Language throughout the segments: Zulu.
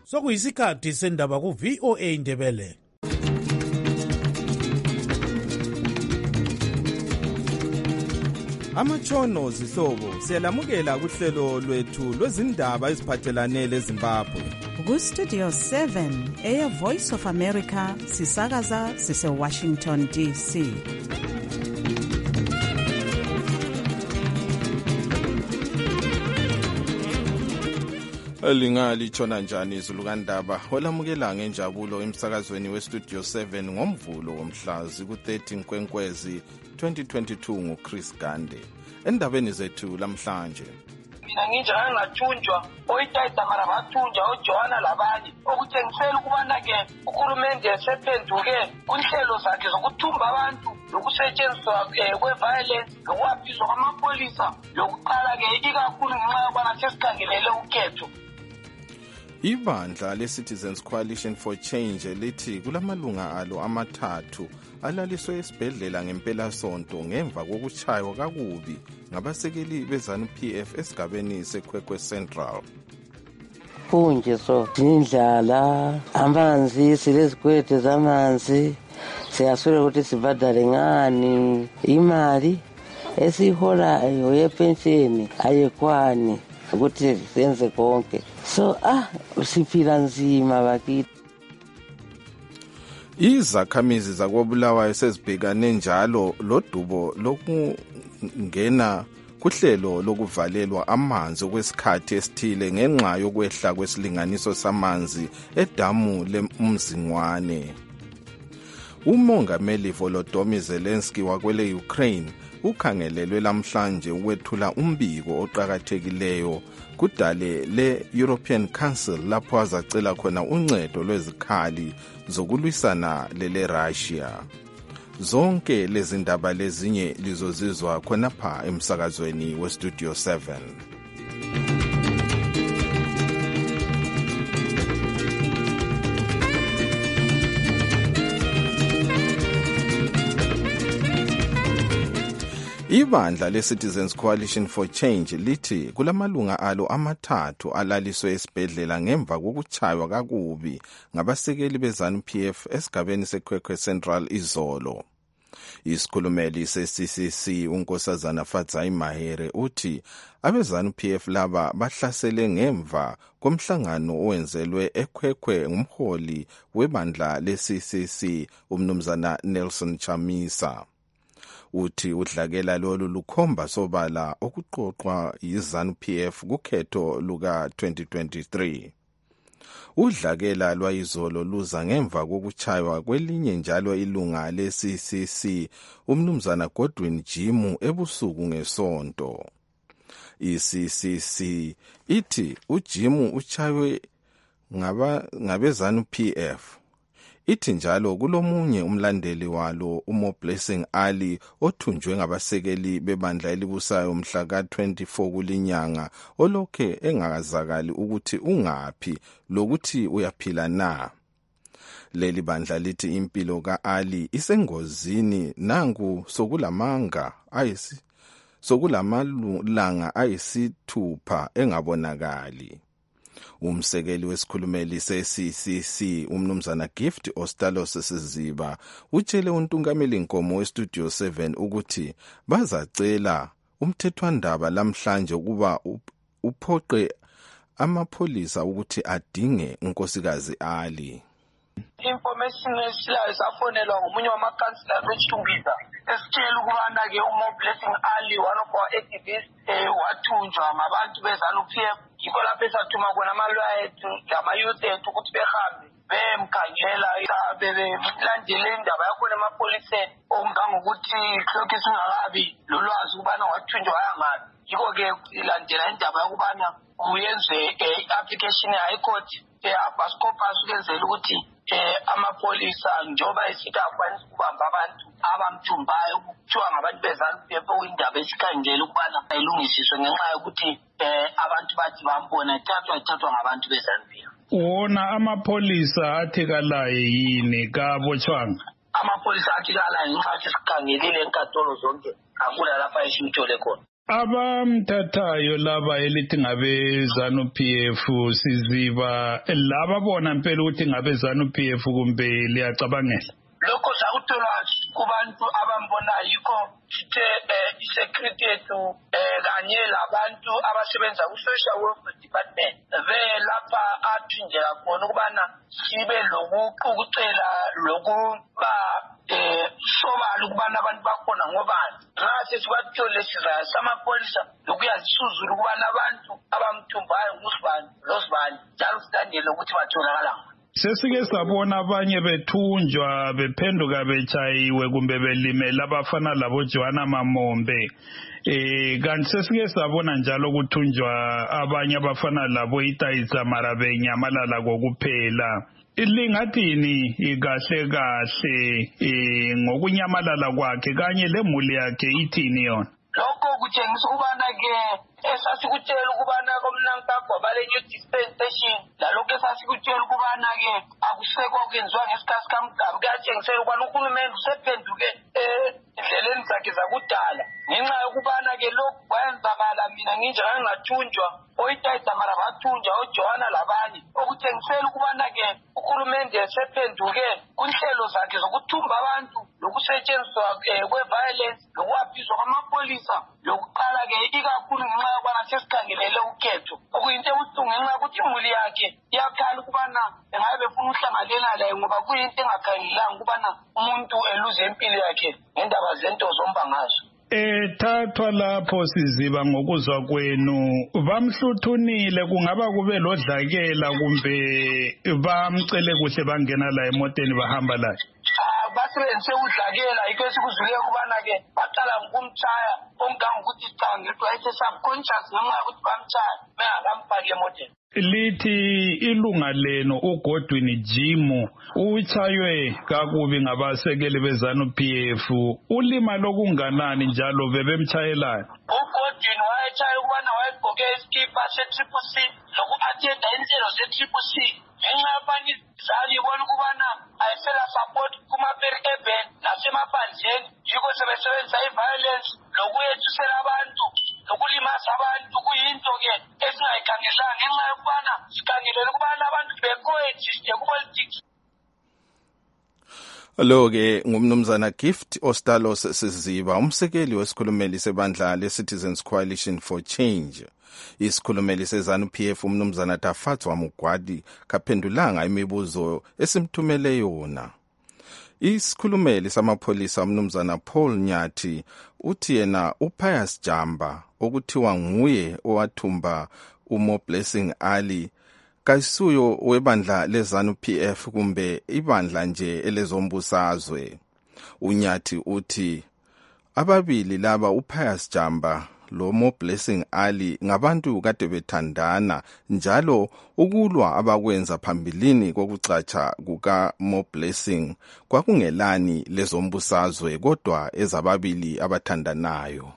Sokuyisikhathi sendaba ku VOA Indebele. Amatshono zihlobo siyalamukela kuhlelo lwethu lwezindaba eziphathelane leZimbabwe. Ku Studio 7 Air Voice of America sisakaza sise Washington DC. Lingalitshona njani izulu kandaba olamukela ngenjabulo emsakazweni weStudio 7 ngomvulo womhlazi ku-13 Nkwenkwezi 2022 nguChris Gande. Endabeni zethu lamhlanje, mina nginje angathunjwa oyitayita mara bathunjwa oJohana labanye okutshengisela ukubana ke uhulumende esephenduke kunhlelo zakhe zokuthumba abantu lokusetshenziswa kwe-violence lokwaphizwa kwamapolisa lokuqala ke ikakhulu ngenxa yokubana sesikhangelele ukhetho. Ibandla le-Citizens Coalition for Change lithi kulamalunga alo amathathu alaliswe esibhedlela ngempelasonto ngemva kokutshaywa kakubi ngabasekeli beZANU-PF esigabeni seKwekwe Central. Kunje so indlala amanzi silezikwete zamanzi siyaswela ukuthi sibhadale ngani imali esiholayo yepensheni ayekwani ukuthi senze konke so siphila nzima bakithi. Izakhamizi zakoBulawayo sezibhekane njalo lodubo lokungena kuhlelo lokuvalelwa amanzi okwesikhathi esithile ngenxa yokwehla kwesilinganiso samanzi edamu leMzingwane. Umongameli Volodymyr Zelensky wakwele Ukraine ukhangelelwe lamhlanje ukwethula umbiko oqhakathekileyo kudale le-European Council lapho azacela khona uncedo lwezikhali zokulwisana lele-Russia. Zonke lezi ndaba lezinye lizozizwa khonapha emsakazweni weStudio 7. Ibandla le-Citizens Coalition for Change lithi kulamalunga alo amathathu alaliswe esibhedlela ngemva kokutshaywa kakubi ngabasekeli beZANU-PF esigabeni seKwekwe Central izolo. Isikhulumeli se-CCC uNkosazana Fadzai Mahere uthi abeZANU-PF laba bahlasele ngemva komhlangano owenzelwe eKwekwe ngumholi webandla le-CCC umnumzana Nelson Chamisa. Uthi udlakela lolu lukhomba sobala okuqoqwa yiZANU-PF kukhetho luka-2023. Udlakela lwayizolo luza ngemva kokuchaywa kwelinye njalo ilunga le-CCC umnumzana Godwin Jimu ebusuku ngesonto. I-CCC ithi uJimu uchaywe ngabeZANU-PF. Ithi njalo kulomunye umlandeli walo uMo Blessing Ali othunjwe ngabasekeli bebandla elibusayo mhla ka-24 kulinyanga olokhe engakazakali ukuthi ungaphi lokuthi uyaphila na. Leli bandla lithi impilo ka-Ali isengozini nangu sokulamalanga ayisithupha engabonakali. Umsekeli wesikhulumeli se-CCC umnumzana Gift Ostalos Siziba utshele untungameli Nkomo weStudio 7 ukuthi bazacela umthethwandaba lamhlanje ukuba uphoqe amapholisa ukuthi adinge unkosikazi Ali. Information esilayo safonelwa ngomunye wamakhansila weChumbiza esitshela ukubana ke uMo Blessing Ali one of our activists wathunjwa ngabantu beZANU-PF. Yikho lapho esathuma khona amalwaya ethu lama-youth ethu ukuthi behambe bemkhangela belandele indaba yakhona emapoliseni okungangokuthi lokhu singakabi lolwazi ukubana wathunjwa wayangaphi. Yikho-ke ilandela indaba yokubana kuyenzwe i-application ye-High Court ye-habeas corpus ukwenzela ukuthi amapolisa njengoba esithi akwanisa ukubamba abantu abamthumbayo kuthiwa ngabantu beZANU-PF okuyindaba esikhangela ukubana ayilungisiswe ngenxa yokuthi abantu bathi bambona ethathwa ngabantu beZANU-PF. Wona amapolisa athekalayo yini kabotshwanga? Amapolisa athekalayo ngenxa yokuthi sikhangelile enkantolo zonke akula lapha esimthole khona. abamthathayo laba elithi ngabe ZANU-PF siziba laba bona impela ukuthi ngabe ZANU-PF kumbe liyacabangela lokho sakutholwa kubantu abambona yikho sithe isecurity yethu kanye labantu abasebenza ku-social welfare department belapha athunjela khona ukubana sibe lokuqukucela lokuba sobala ukubana abantu bakhona ngobani ngase sibathole sizaya samapholisa lokuyazisuzula ukubana abantu abamthumbayo ngusibani losibani njalo sitandele ukuthi batholakala sesike sabona abanye bethunjwa bephenduka bechayiwe kumbe belimela abafana labo Joanna Mamombe kanti sesike sabona njalo ukuthunjwa abanye abafana labo Itayitsa mara benyamalala kokuphela lingathini kahle kahle ngokunyamalala kwakhe kanye lemuli yakhe ithini yona lokho kutshengisa ukubana ke esasikutshela ukubana komnankagwa bale new dispensation lalokho esasikutshela ukubana ke akusekho kwenziwa ngesikhathi kaMgabe kuyatshengisela ukubana uhulumende usephenduke endleleni zakhe zakudala ngenxa yokubana ke lokhu kwayenzakala mina nginjengake ngathunjwa oyitayitsa mara bathunjwa oJohana labanye okutshengisela ukubana ke uhulumende esephenduke kunhlelo zakhe zokuthumba abantu lokusetshenziswa kwe-violence lokuwaphizwa kwamapolisa lokuqala ke ikakhulu ngenxa yokubana sesikhangelele ukhetho okuyinto ebuhlungu ngenxa yokuthi imuli yakhe iyakhala ukubana engabe befuna ukuhlanganela laye ngoba kuyinto engakhangelanga ukubana umuntu eluze impilo yakhe ngendaba zento zomba ngazo thathwa lapho siziba ngokuzwa kwenu bamhluthunile kungaba kube lodlakela kumbe bamcele kuhle bangena la emoteni bahamba la basebenzise udlakela yikho esikuzwile kubana-ke baqala ngokumtshaya ongangokuthi sicangedwa ese-subconscious ngenxa yokuthi bamtshaya bengakamfaki emoteni lithi ilunga lenu uGodwin Jimu utshaywe kakubi ngabasekeli beZANU-PF ulima lokunganani njalo bebemtshayelana uGodwin wayetshaya ukubana wayegqoke isikipa se-CCC loku-athenda inhlelo ze-CCC ngenxa yabanye izizali ibona ukubana ayisela support kuma-urban nasemaphandleni yikho sebesebenzisa i-violence lokuyethusela abantu lokulimaza abantu kuyinto-ke esingayikhangelanga ngenxa yokubana sikhangelele ukubana abantu be-coexiste ku-politics. Lo-ke ngumnumzana Gift Ostalos Siziba umsekeli wesikhulumeli sebandla le-Citizens Coalition for Change. Isikhulumeli seZANU-PF umnumzana Tafatswa Mugwadi kaphendulanga imibuzo esimthumele yona. Isikhulumeli samapholisa umnumzana Paul Nyathi uthi yena uPius Jamba okuthiwa nguye owathumba uMo Blessing Ali kayisuyo webandla leZANU-PF kumbe ibandla nje elezombusazwe. Unyathi uthi ababili laba uPius Jamba lo Mo Blessing Ali ngabantu kade bethandana njalo ukulwa abakwenza phambilini kokucatsha kuka Mo Blessing kwakungelani lezombusazwe kodwa ezababili abathandanayo.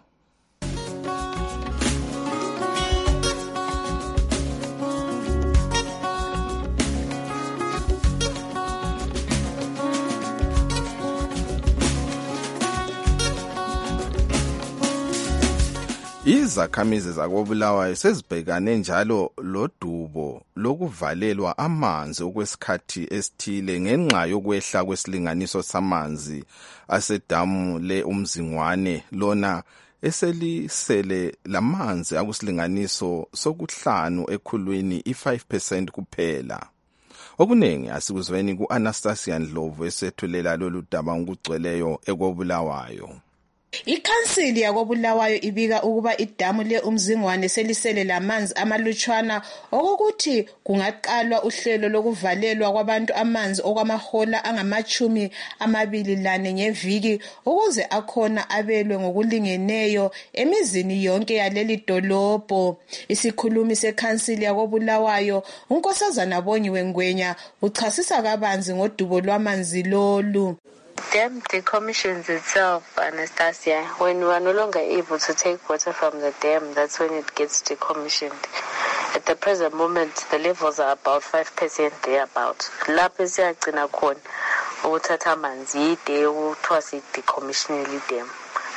Izakhamizi zakoBulawayo sezibhekane njalo lodubo lokuvalelwa amanzi okwesikhathi esithile ngenxa yokwehla kwesilinganiso samanzi asedamu le-Umzingwane lona eselisele lamanzi akusilinganiso sokuhlanu ekhulwini i5% kuphela. Okuningi asikuzweni ku-Anastasia Ndlovu esethulela lolu daba ngokugcweleyo ekoBulawayo. Ikhansili yakoBulawayo ibika ukuba idamu le-Umzingwane selisele lamanzi amalutshwana okokuthi kungaqalwa uhlelo lokuvalelwa kwabantu amanzi okwamahola angama-24 ngeviki ukuze akhona abelwe ngokulingeneyo emizini yonke yaleli dolobho. Isikhulumi sekhansili yakoBulawayo uNkosazana Bonyiwe Ngwenya uchasisa kabanzi ngodubo lwamanzi lolu. Dam decommissions itself, Anastasia, when we are no longer able to take water from the dam, that's when it gets decommissioned. At the present moment, the levels are about 5% thereabout. Lapho siyagcina khona ukuthatha amanzi ide ukuthiwa si-decommissionele idam.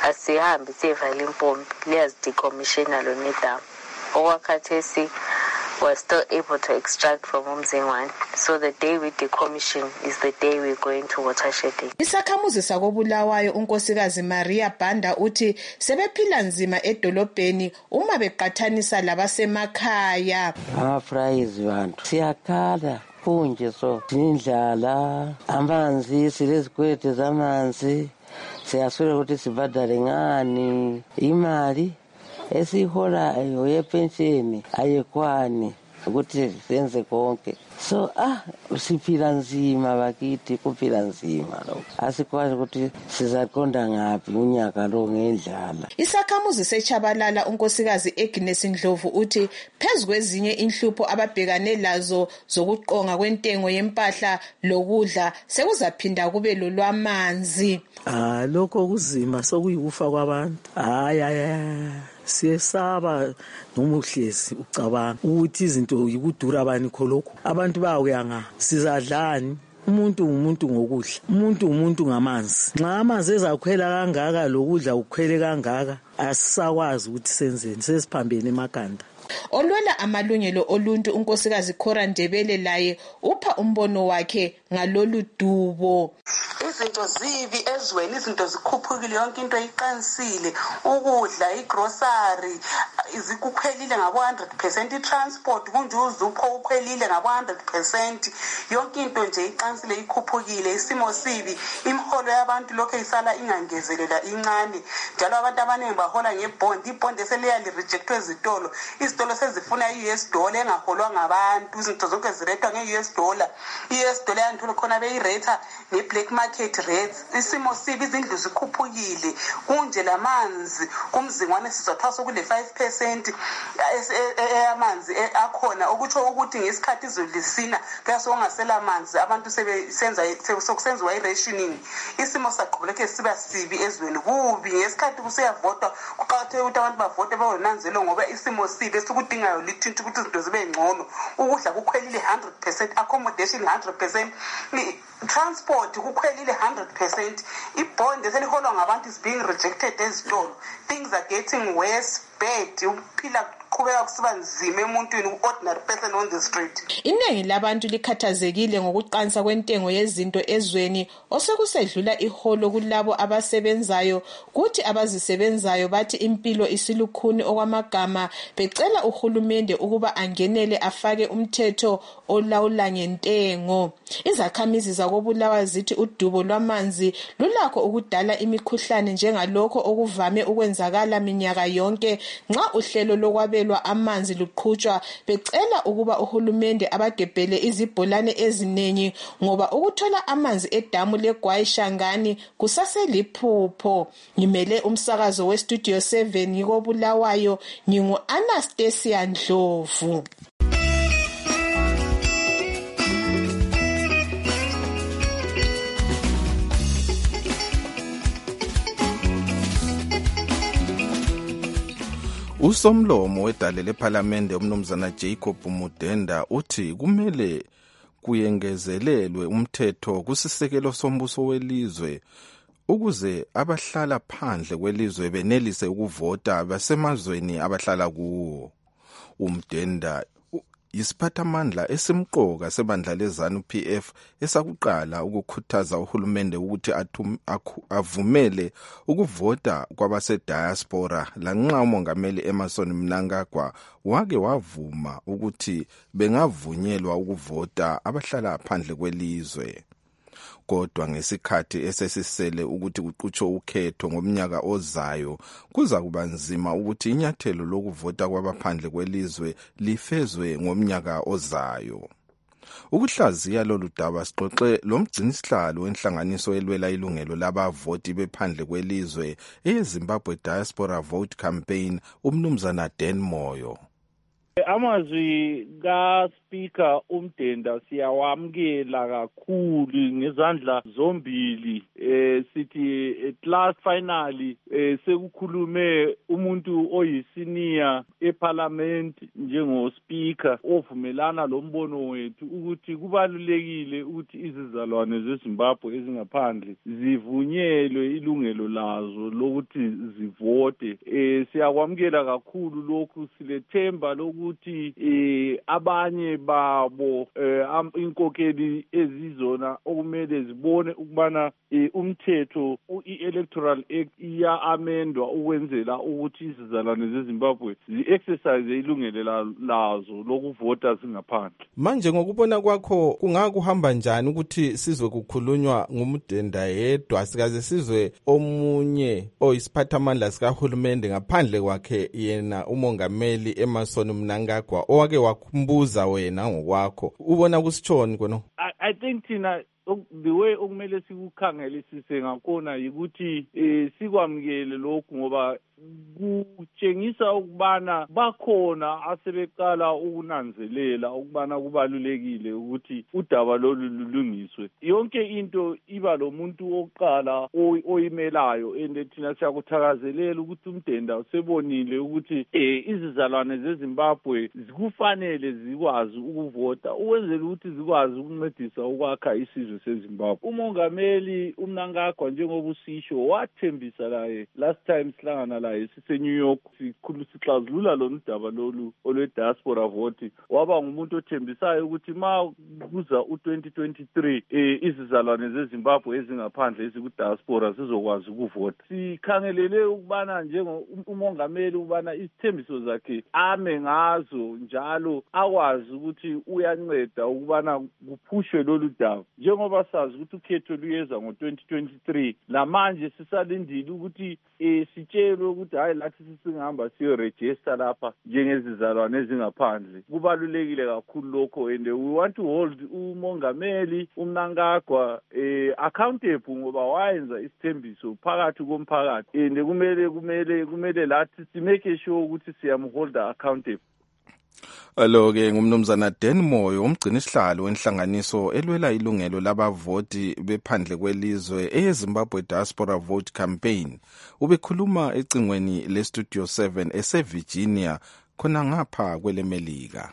asihambe siyevala impompi liyazi-decommissiona lona idamu. Okwakhathesi we're still able to extract from Umzingwane. So the day we decommission is the day we're going to watershedding. Isakhamuzi sakobulawayo unkosikazi Maria Banda uthi sebephila nzima edolobheni uma beqathanisa labasemakhaya. Amafrayizi bantu siyakhala kunje so indlala amanzi silezikwete zamanzi siyaswela ukuthi sibhadale ngani imali esiholayo yepensheni ayekwani ukuthi senze konke. So siphila nzima bakithi, kuphila nzima lo. Asikwazi ukuthi sizaqonda ngaphi unyaka lo ngendlala. Isakhamuzi seChabalala unkosikazi Agnes Ndlovu uthi phezukwezinye inhlupho ababhekane lazo zokuqonga kwentengo yempahla lokudla sekuzaphinda kube lolwamanzi. Lokho kuzima sokuyikufa kwabantu. Siyesaba noma uhlezi ucabanga ukuthi izinto yikudura bani kholokho. Abantu bayawuyanga sizadlani. Umuntu ngokudla, umuntu ngamanzi. Nxa amanzi ezakhwela kangaka lokudla ukukhwele kangaka asisakwazi ukuthi senzeni, sesiphambene emakhanda. Olwela amalungelo oluntu unkosikazi Khora Ndebele laye upha umbono wakhe ngalolu dubo. Izinto zibi ezweni, izinto zikhuphukile, yonke into iqansile, ukudla, igrocery izikukhwelile ngabo 100%, itransport kunjuzu upho ukhwelile ngabo 100%, yonke into nje iqansile ikhuphukile, isimo sibi, imiholo yabantu lokho isala ingangezelela incane, njalo abantu abaningi bahola ngebond, ibond eseliyali rejectwe ezitolo, izitolo sezifuna i-US dollar engaholwa ngabantu, izinto zonke zirethwa nge-US dollar, i-US dollar yantula khona beyireta nge-black market rates, isimo sibi, izindlu zikhuphukile, kunje lamanzi kumzingwane sizothasa kule 5% eyamanzi akhona, ukutsho ukuthi ngesikhathi izulu lisina kuyasongasela amanzi, abantu sokusenziwa i-rationing, isimo saqhubuleke siba sibi ezweni, kubi ngesikhathi kuseyavotwa kuqakathekile ukuthi abantu bavote bawonanzelo ngoba isimo sibi esikudingayo lithinta ukuthi izinto zibe ngcono, ukudla kukhwelile 100%, accommodation 100%, transport kukhwelile 100%, ibond eseliholwa ngabantu is being rejected ezitolo, things are getting worse, bad, uphila qhubeka kusiba nzima emuntwini, ordinary person on the street. Iningi labantu likhathazekile ngokuqansa kwentengo yezinto ezweni osekusedlula iholo kulabo abasebenzayo, kuthi abazisebenzayo bathi impilo isilukhuni okwamagama, becela uhulumende ukuba angenele afake umthetho olawula ngentengo. Izakhamizi zakobulawa zithi udubo lwamanzi lulakho ukudala imikhuhlane njengalokho okuvame ukwenzakala minyaka yonke nxa uhlelo lokwabelwa amanzi luqhutshwa, becela ukuba uhulumende abagebhele izibholane eziningi ngoba ukuthola amanzi edamu leGwai Shangani kusaseliphupho. Ngimele umsakazo weStudio 7 yikobulawayo, ngingu Anastasia Ndlovu. Usomlomo wedale lePhalamende umnumzana Jacob Mudenda uthi kumele kuyengezelelwe umthetho kusisekelo sombuso welizwe ukuze abahlala phandle kwelizwe benelise ukuvota basemazweni abahlala kuwo. Umdenda yisiphathamandla esimqoka sebandla leZANU-PF esakuqala ukukhuthaza uhulumende ukuthi avumele ukuvota kwabase-diaspora, lanxa umongameli Emmerson Mnangagwa wake wavuma ukuthi bengavunyelwa ukuvota abahlala phandle kwelizwe. Kodwa ngesikhathi esesisele ukuthi kuqhutshwe ukhetho ngomnyaka ozayo, kuza kuba nzima ukuthi inyathelo lokuvota kwabaphandle kwelizwe lifezwe ngomnyaka ozayo. Ukuhlaziya lolu daba sixoxe lomgcinisihlalo wenhlanganiso elwela ilungelo labavoti bephandle kwelizwe eZimbabwe Diaspora Vote Campaign umnumzana Dan Moyo. Amazwi kaSpeaker uMdenda siyawamkela kakhulu ngezandla zombili. Sithi at last finally sekukhulume umuntu oyisenior eParliament njengoSpeaker ovumelana lombono wethu ukuthi kubalulekile ukuthi izizalwane zeZimbabwe ezingaphandle zivunyelwe ilungelo lazo lokuthi zivote. Siyakwamkela kakhulu lokhu, silethemba lokuthi abanye babo inkokeli ezizona okumele zibone ukubana umthetho i-Electoral Act iya-amendwa ukwenzela ukuthi izizalwane zeZimbabwe zi-exercise ilungelo lazo lokuvota zingaphandle. Manje ngokubona kwakho kungakuhamba njani ukuthi sizwe kukhulunywa ngumdenda yedwa sikaze sizwe omunye oyisiphathamandla sikahulumende ngaphandle kwakhe yena umongameli Emmerson Mnangagwa owake wakumbuza wena ngokwakho, ubona kusitshoni kono? I think thina the way okumele sikukhangelisise ngakhona yikuthi sikwamukele lokhu ngoba kutshengisa ukubana bakhona asebeqala ukunanzelela ukubana kubalulekile ukuthi udaba lolu lulungiswe. Yonke into iba lo muntu oqala oyimelayo, and thina siyakuthakazelela ukuthi uMdenda usebonile ukuthi izizalwane zeZimbabwe kufanele zikwazi ukuvota ukwenzela ukuthi zikwazi ukuncedisa ukwakha isizwe seZimbabwe. Umongameli uMnangagwa njengoba usisho wathembisa laye last time sihlangana laye sise-New York sixazulula lona udaba lolu olwe-diaspora vote, waba ngumuntu othembisayo ukuthi ma kuza u-2023 izizalwane zeZimbabwe ezingaphandle eziku-diaspora zizokwazi ukuvota. Sikhangelele ukubana njengomongameli ukubana izithembiso zakhe ame ngazo njalo akwazi ukuthi uyanceda ukubana kuphushwe lolu daba. Njengoba sazi ukuthi ukhetho luyeza ngo-2023 lamanje sisalindile ukuthi sitshelwe ukuthi hayi lathi sisingahamba siyorejista lapha njengezizalwane ezingaphandle. Kubalulekile kakhulu lokho, and we want to hold umongameli uMnangagwa accountable ngoba wayenza isithembiso phakathi komphakathi, and kumele lathi simake sure ukuthi siyamholda accountable. Alo-ke ngumnumzana Dan Moyo umgcini sihlalo wenhlanganiso elwela ilungelo labavoti bephandle kwelizwe eyeZimbabwe Diaspora Vote Campaign. Ubekhuluma ecingweni leStudio 7 eseVirginia khona ngapha kwelemelika.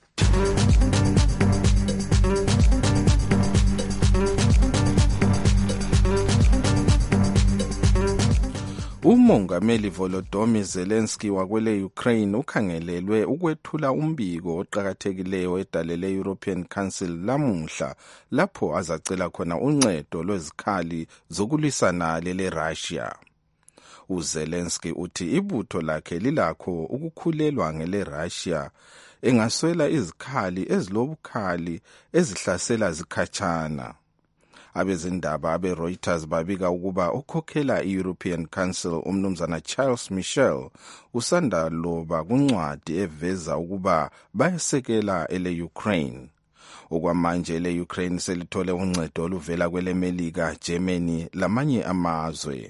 Umongameli Volodymyr Zelensky wakwele Ukraine ukhangelelwe ukwethula umbiko oqhakathekileyo edalele European Council lamuhla lapho azacela khona uncedo lwezikhali zokulwisana leRussia. uZelensky uthi ibutho lakhe lilakho ukukhulelwa ngeleRussia engaswela izikhali ezilobukhali ezihlasela zikhatshana. Abezindaba abeReuters babika ukuba ukhokhela i-European Council umnumzana Charles Michel usanda loba kuncwadi eveza ukuba bayesekela ele-Ukraine. Okwamanje ele-Ukraine selithole uncedo oluvela kwelemelika, Germany lamanye amazwe.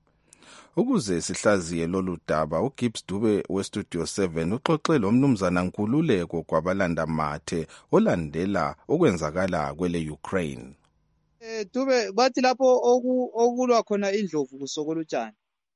Ukuze sihlaziye lolu daba, uGibbs Dube weStudio 7 uxoxe lo mnumzana Nkululeko kwabalanda mathe olandela okwenzakala kwele-Ukraine. Dube bathi lapho okulwa khona indlovu kusokola utshani.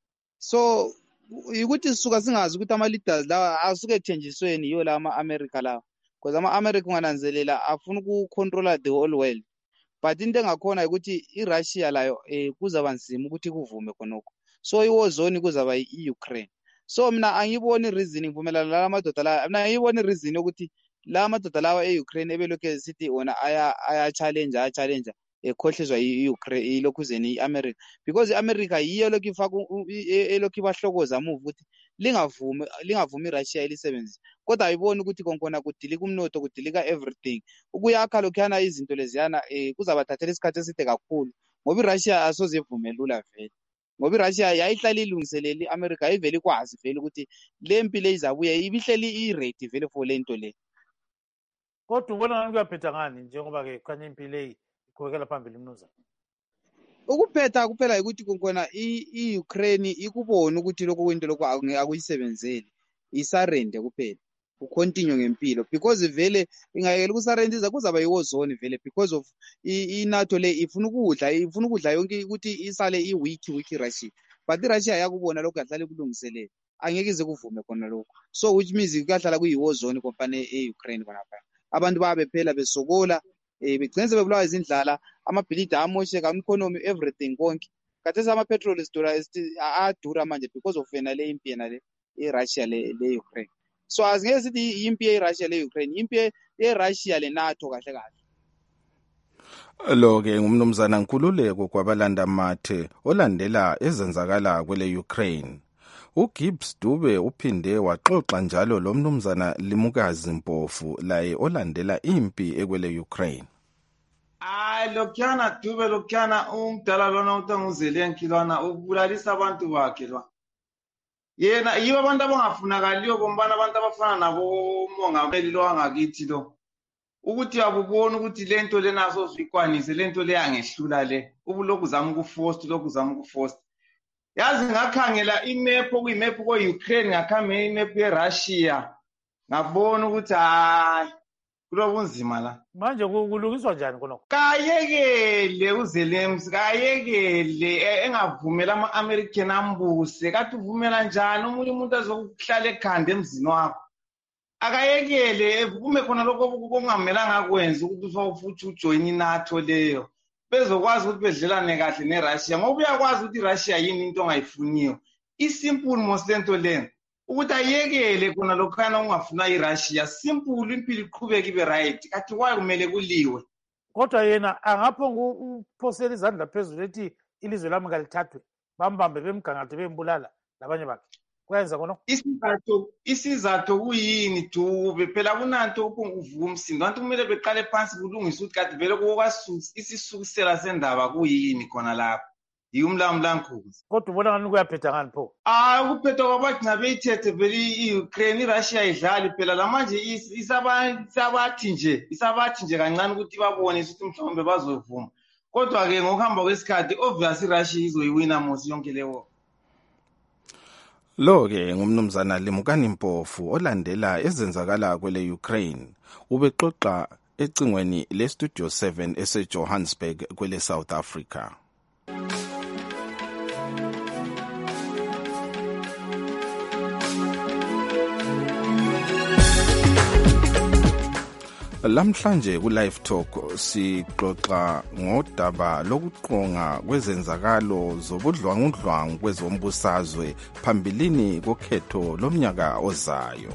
So ukuthi sisuka singazi ukuthi ama-leaders lawa asuke ethenjisweni yiyo la ama-America lawa, because ama-America ungananzelela afuna ukucontrola the whole world. But into engakhona ukuthi iRussia layo kuzaba nzima ukuthi kuvume khonokho. So iwar zone kuzaba i-Ukraine. So mina angiboni reason ngivumelana la madoda la, mina angiboni reason ukuthi la madoda lawa e-Ukraine ebelokhu sithi wona aya challenge ekhohlezwa i-Ukraine ilokhuzeni i-America, because i-America yiyo lokhu ifaka elokhu ibahlokoza move ukuthi lingavumi iRussia ilisebenzise. Kodwa ayiboni ukuthi konkona kudilika umnotho, kudilika everything. Ukuyakha lokhuyana izinto leziyana kuzabathathela isikhathi eside kakhulu ngoba iRussia asoze ivume lula vele. Ngoba iRussia yayihlala ilungiselele i-America ayivele ikwazi vele ukuthi le mpilo izabuya ibihleli i-ready vele for le nto le. Kodwa ubona kuyaphetha ngani njengoba-ke khanya impilo iqhubekela phambili mnumzana? Ukuphetha kuphela ukuthi konkona i-Ukraine ikubona ukuthi lokho kwento lokho akuyisebenzeli, isarende kuphela. ucontinue ngempilo because vele ingayekela ukusarentiza kuzaba yi-war zone vele because of i-NATO le ifuna ukudla yonke ukuthi isale i-weak Russia, but i-Russia yakubona lokho yahlala kulungiselela, angeke ize kuvume khona lokho. So which means kuyahlala kuyi-war zone kompane e-Ukraine khonapha, abantu babe phela besokola begcine sebebulawa izindlala, amabhilidi amosheka, economy, everything konke. Khathesi ama-petrol adura manje because of yena le impi yena le i-Russia le-Ukraine. So asingeke sithi impi ye-Russia le-Ukraine, impi ye-Russia le-NATO kahle kahle. Lo-ke ngumnumzana Nkululeko kwabalanda mathe olandela ezenzakala kwele Ukraine. uGibbs Dube uphinde waxoxa njalo lo mnumzana Limukazi Mpofu laye olandela impi ekwele Ukraine. Lokyana Dube lokyana umdala lona uTanguzelenki lona ubulalisa abantu bakhe lona. Yena yibo abantu abangafunakaliyo bombana abantu abafana nabo mongameli lo wangakithi lo. Ukuthi abubona ukuthi lento lenaso zikwanise lento le yangehlula le. Ubulokhu zama ukuforce. Yazi ngakhangela imap okuyimap ko-Ukraine ngakhangela imap ye-Russia ngabona ukuthi hayi kulobunzima la. Manje kulungiswa njani khonokho? Kayekele uZelensky kayekele engavumela ama-American ambuse kathi uvumela njani umunye umuntu azokuhlala ekhanda emzini wakho. Akayekele kume khona lokho kungamelanga akwenza ukuthi futhi ujoin i-NATO leyo. Bezokwazi ukuthi bedlelane kahle neRussia ngoba uyakwazi ukuthi iRussia yini into ongayifuniyo. Isimple mosento lena ukuthi ayekele khona lokhana ungafuna iRussia, simple impilo iqhubeke ibe right. Kathi kwaye kumele kuliwe. Kodwa yena angaphonga uphosela izandla phezulu ethi ilizwe lami kalithathwe, bambambe bemgangathe bembulala labanye bakhe. Kwenza khona isizathu kuyini Dube phela kunanto ukunguvuka umsindo abantu kumele beqale phansi kulungisa ukuthi kade vele kokwasusa isisukusela sendaba kuyini khona lapho yumlamlankhuzi. Kodwa ubona ngani kuyaphetha ngani pho? Ukuphetha kwabagcina beyithethe vele i-Ukraine iRussia idlali phela lamanje isabathi nje kancane ukuthi babone ukuthi mhlawumbe bazovuma. Kodwa ke ngokuhamba kwesikhathi obviously iRussia izoyiwina mosi yonke leyo. Lo-ke ngumnumzana Limukani Mpofu olandela ezenzakala kwele Ukraine. Ubexoxa ecingweni le-Studio 7 ese-Johannesburg kwele South Africa. Lamhlanje ku-Live Talk sixoxa ngodaba lokuqonga kwezenzakalo zobudlwangudlwangu kwezombusazwe phambilini kokhetho lomnyaka ozayo.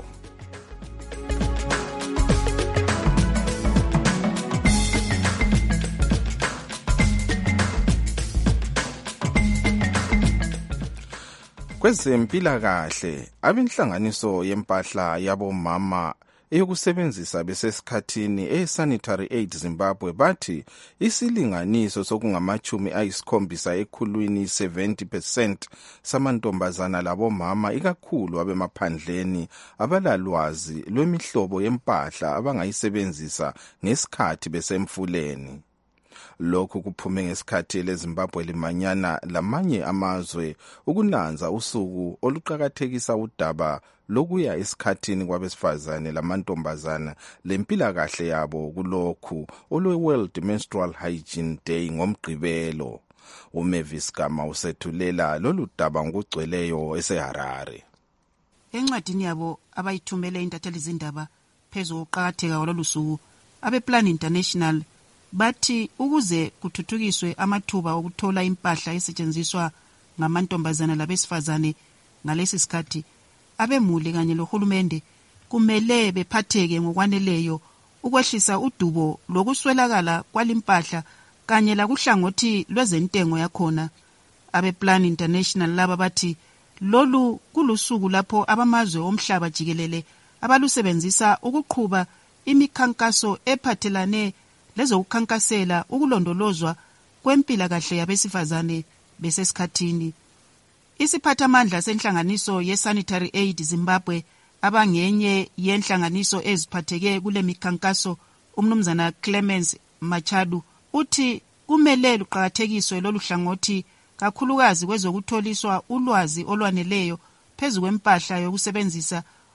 Kwezempilakahle, abinhlanganiso yempahla yabomama eyokusebenzisa besesikhathini e-Sanitary Aid Zimbabwe bathi isilinganiso sokungama-70 ekhulwini 70% samantombazana labomama ikakhulu abemaphandleni abalalwazi lwemihlobo yempahla abangayisebenzisa ngesikhathi besemfuleni. Lokhu kuphume ngesikhathi leZimbabwe limanyana lamanye amazwe ukunanza usuku oluqakathekisa udaba lokuya esikhathini kwabesifazane lamantombazana lempilakahle yabo kulokhu olwe-World Menstrual Hygiene Day ngomgqibelo. uMavis Gama usethulela lolu daba ngokugcweleyo eseHarare. Encwadini yabo abayithumele intatheli zindaba phezu kokuqakatheka kwalolu suku, abePlan International bathi ukuze kuthuthukiswe amathuba okuthola impahla esetshenziswa ngamantombazana labesifazane ngalesi sikhathi, abemuli kanye lohulumende kumele bephatheke ngokwaneleyo ukwehlisa udubo lokuswelakala kwalimpahla kanye lakuhlangothi lwezentengo yakhona. AbePlan International laba bathi lolu kulusuku lapho abamazwe omhlaba jikelele abalusebenzisa ukuqhuba imikhankaso ephathelane lezokukhankasela ukulondolozwa kwempilakahle yabesifazane besesikhathini. Isiphathamandla senhlanganiso ye-Sanitary Aid Zimbabwe abangenye yenhlanganiso eziphatheke kule mikhankaso, umnumzana Clemens Machadu uthi kumele luqakathekiswe lolu hlangothi kakhulukazi kwezokutholiswa ulwazi olwaneleyo phezu kwempahla yokusebenzisa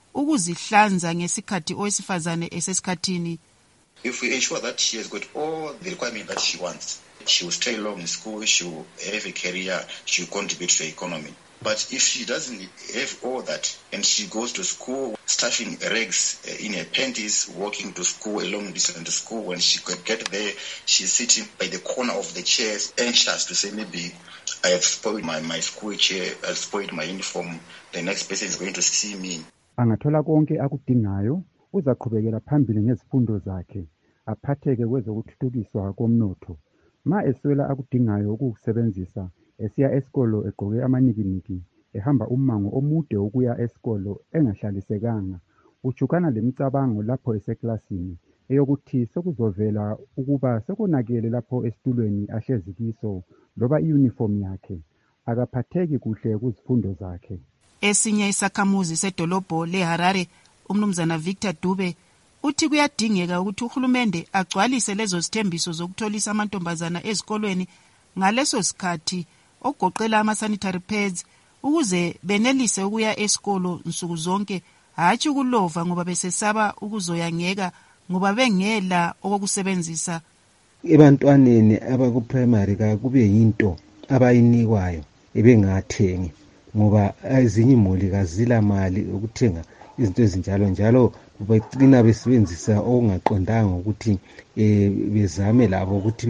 ukuzihlanza ngesikhathi owesifazane esesikhathini. If we ensure that she has got all the requirements that she wants, she will stay long in school, she will have a career, she will contribute to the economy. But if she doesn't have all that and she goes to school stuffing rags in her panties, walking to school, a long distance to school, when she could get there, she's sitting by the corner of the chairs, anxious to say, maybe I have spoiled my school chair, I've spoiled my uniform, the next person is going to see me. Angathola konke akudingayo, uzaqhubekela phambili ngezifundo zakhe, aphatheke kwezokuthuthukiswa komnotho. Ma eswela akudingayo ukukusebenzisa, esiya esikolo egqoke amanikiniki, ehamba umango omude ukuya esikolo engahlalisekanga, ujukana lemicabango lapho eseklasini, eyokuthi sokuzovela ukuba sekonakele lapho esitulweni ahlezi kiso, loba iuniform yakhe, akaphatheki kuhle kuzifundo zakhe. Esinye isakhamuzi sedolobho leHarare, umnumzana Victor Dube, uthi kuyadingeka ukuthi uhulumende agcwalise lezo zithembiso zokutholisa amantombazana ezikolweni ngaleso sikhathi, okugoqela ama-sanitary pads, ukuze benelise ukuya esikolo nsuku zonke, hatshi ukulova ngoba besesaba ukuzoyangeka ngoba bengela okokusebenzisa. Ebantwaneni abakuprimary kube yinto abayinikwayo ebengathengi ngoba ezinye imuli kazila mali ukuthenga izinto ezinjalo njalo becina besebenzisa okungaqondanga ukuthi bezame labo ukuthi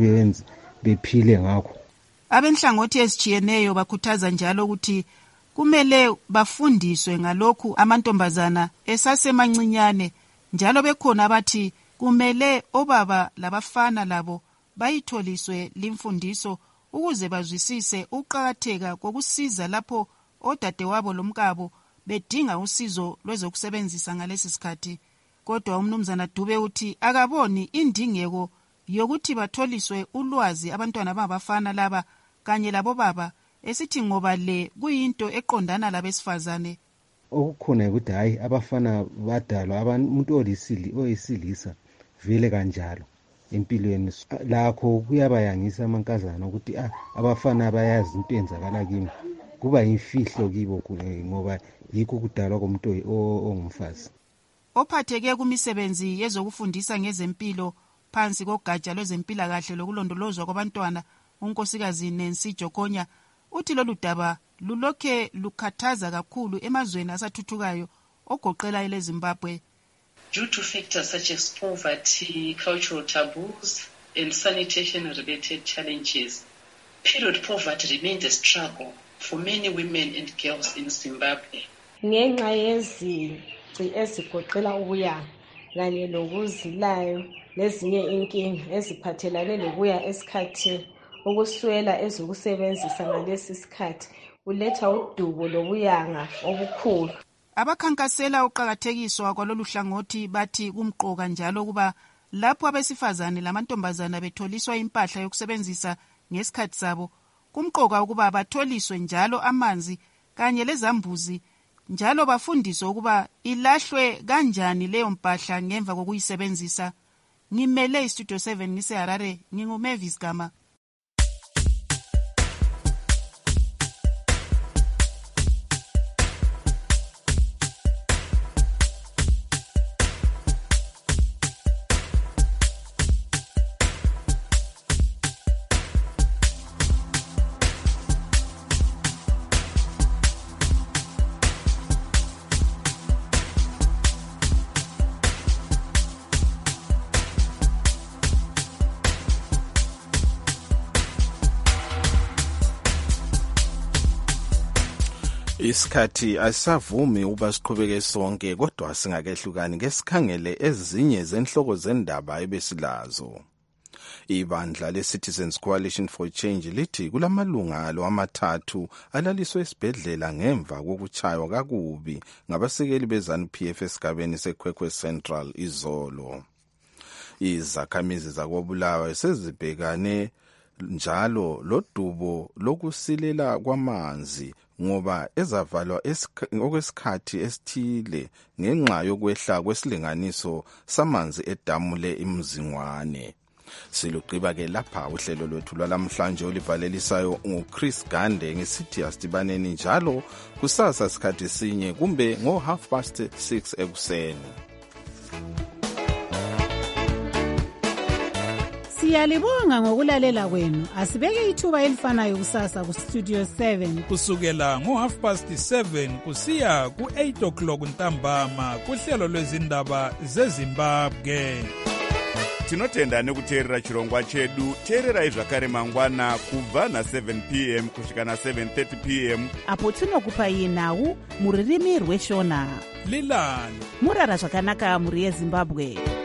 bephile ngakho. Abenhlangothi ezijiyeneyo bakhuthaza njalo ukuthi kumele bafundiswe ngalokhu amantombazana esasemancinyane, njalo bekhona abathi kumele obaba labafana labo bayitholiswe limfundiso ukuze bazwisise ukuqakatheka kokusiza lapho odadewabo lomkabo bedinga usizo lwezokusebenzisa ngalesi sikhathi. Kodwa umnumzana Dube uthi akaboni indingeko yokuthi batholiswe ulwazi abantwana babafana laba kanye labo baba, esithi ngoba le kuyinto eqondana labesifazane. Okukhona ukuthi hayi abafana badalwa umuntu oyisilisa vele kanjalo empilweni, lakho kuyabayangisa amankazana ukuthi abafana bayazi into enzakala kimi, kuba yimfihlo kibo ngoba yikho kudalwa komuntu ongumfazi. Ophatheke kumisebenzi yezokufundisa ngezempilo phansi kogatsha lwezempilakahle lokulondolozwa kwabantwana, unkosikazi Nancy Jokonya, uthi lolu daba lulokhe lukhathaza kakhulu emazweni asathuthukayo ogoqela eleZimbabwe. Due to factors such as poverty, cultural taboos, and sanitation-related challenges, period poverty remains a struggle for many women and girls in Zimbabwe. Ngenxa yezici ezigoqela ukuyanga kanye lokuzilayo lezinye inkinga eziphathelane lokuya esikhathini, ukuswela ezokusebenzisa ngalesi sikhathi kuletha udubo lokuyanga obukhulu. Abakhankasela uqakathekiswa kwalolu hlangothi bathi kumqoka njalo kuba lapho abesifazane lamantombazana betholiswa impahla yokusebenzisa ngesikhathi sabo, kumqoka ukuba batholiswe njalo amanzi kanye lezambuzi, njalo bafundiswe ukuba ilahlwe kanjani leyo mpahla ngemva kokuyisebenzisa. Ngimele iStudio 7 ngiseHarare, nginguMavis Gama. Isikhathi asavumi uba siqhubeke sonke, kodwa singakehlukani ngesikhangele ezinye zenhloko zendaba ebesilazo. Ibandla le-Citizens Coalition for Change lithi kulamalungalo amathathu alaliswe esibhedlela ngemva kokuchaywa kakubi ngabasekeli beZANU-PF esigabeni seKwekwe Central izolo. Izakhamizi zakoBulawayo sezibhekane njalo lodubo lokusilela kwamanzi ngoba ezavalwa okwesikhathi esithile ngenxa yokwehla kwesilinganiso samanzi edamu le iMzingwane. Silugqiba-ke lapha uhlelo lwethu lwalamhlanje olivalelisayo nguChris Gande ngesithi asidibaneni njalo kusasa sikhathi sinye kumbe ngo6:30 ekuseni. Siyalibonga ngokulalela kwenu. Asibeke ithuba elifanayo kusasa ku Studio 7 kusukela ngo7:30 kusiya ku8 o'clock ntambama kuhlelo lwezindaba zeZimbabwe. Tinotenda nekuteerera chirongwa chedu. Teererai zvakare mangwana kubva na7 p.m. kusvika na7:30 p.m. apo tinokupai nhau muririmi rweshona. Lilani murara zvakanaka muri yeZimbabwe.